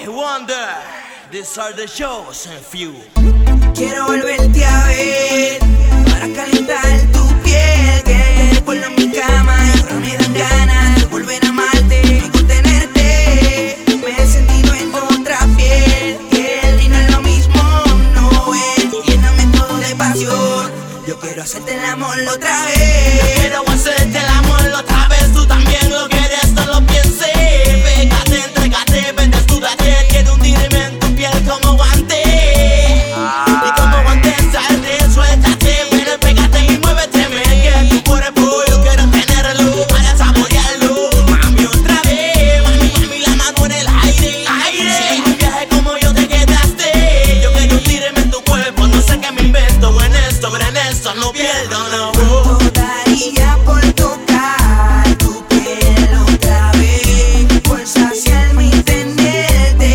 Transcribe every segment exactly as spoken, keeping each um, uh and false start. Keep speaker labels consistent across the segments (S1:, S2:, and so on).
S1: Boy Wonder, these are the shows and few.
S2: Quiero volverte a ver para calentar tu piel, que recuerdo en mi cama y ahora me dan ganas de volver a amarte y contenerte. Me he sentido en otra piel, que el vino es lo mismo, no es, lléname todo de pasión. Yo quiero hacerte el amor otra vez.
S1: Yo quiero hacerte el amor otra vez, tú también lo quieres, no lo pienses. Pégate, entrégate, ven, desnúdate, quiero hundirme en tu piel como guante. Y como guante salte, suéltate, ven, pégate y muévete, me que tu cuerpo yo quiero tenerlo para saborearlo. Mami, otra vez, mami, mami, la mano en el aire, aire. Si en un viaje como yo te quedaste, yo quiero hundirme en tu cuerpo, no sé qué me invento en esto, pero en esto no pierdo, no.
S2: ¿Cuánto daría por tocar tu piel otra vez? Por saciarme y tenerte.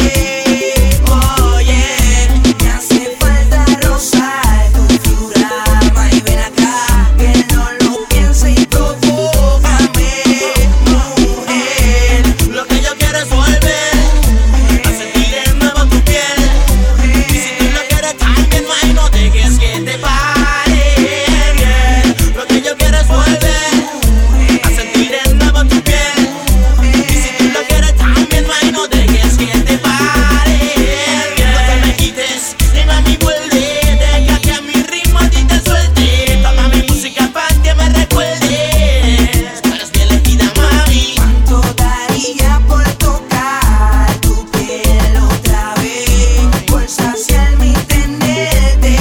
S2: Oye, me hace falta rozar tu figura, y ven acá, que no lo piense y provócame, mujer.
S1: Lo que yo quiero es volver a sentir de nuevo tu piel. Y si tú lo quieres también, no hay, no dejes que te pare. Yeah. Lo que yo quiero es volver a sentir de nuevo tu piel. Y si tú lo quieres también, no hay, no dejes que te pare. Yeah. No te me quites, ni mami vuelve. Deja que a mi ritmo a ti te suelte. Toma mi música para que me recuerdes. Tú eres mi elegida, mami.
S2: ¿Cuánto daría por tocar tu piel otra vez? Por saciarme y tenerte.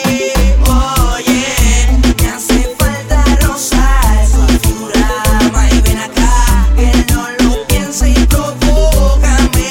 S2: Oye, me hace falta rozar tu figura, y ven acá, que no lo piense y provócame,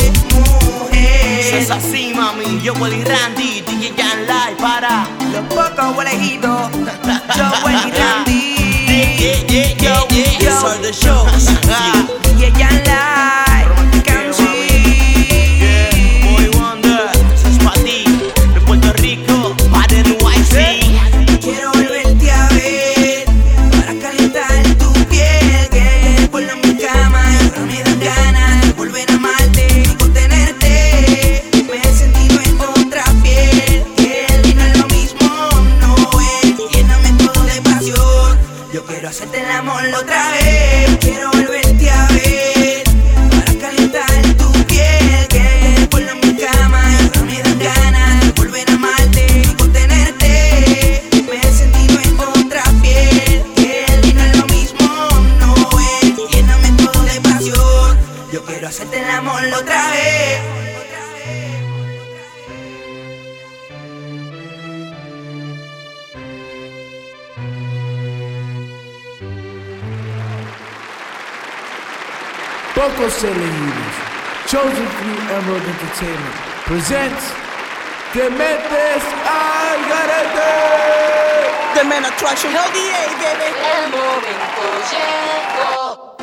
S1: Es
S2: mujer.
S1: así, mami. Yo, Willy Randy, D J Jan Live para
S2: Los pocos elegidos, yo Willy Randy.
S1: Yeah, yeah, yeah,
S2: Yo,
S1: yeah. These
S2: yo,
S1: are the shows. Ah.
S2: D J Jan Live, Camzy.
S1: Yeah, Boy Wonder, eso es pa' ti. De Puerto Rico, para N Y C.
S2: Quiero volverte a ver para calentar tu piel, que recuerdo en mi cama y ahora me dan ganas de volver a amarte y contenerte. Me he sentido en otra piel, que el vino es lo mismo, no es, lléname todo de pasión. Yo quiero hacerte el amor otra vez. Quiero volverte a ver para calentar tu piel, que recuerdo en mi cama y ahora me dan ganas de volver a amarte y contenerte. Me he sentido en otra piel, que el vino es lo mismo, no es, lléname todo de pasión. Yo quiero hacerte el amor otra vez.
S3: Pocos elegidos. Chosen Few Emerald Entertainment presents Dementes al Garete.
S4: The Man Attraction. L D A, baby.
S5: El momento llegó.